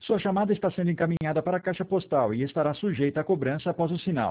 Sua chamada está sendo encaminhada para a caixa postal e estará sujeita a cobrança após o sinal.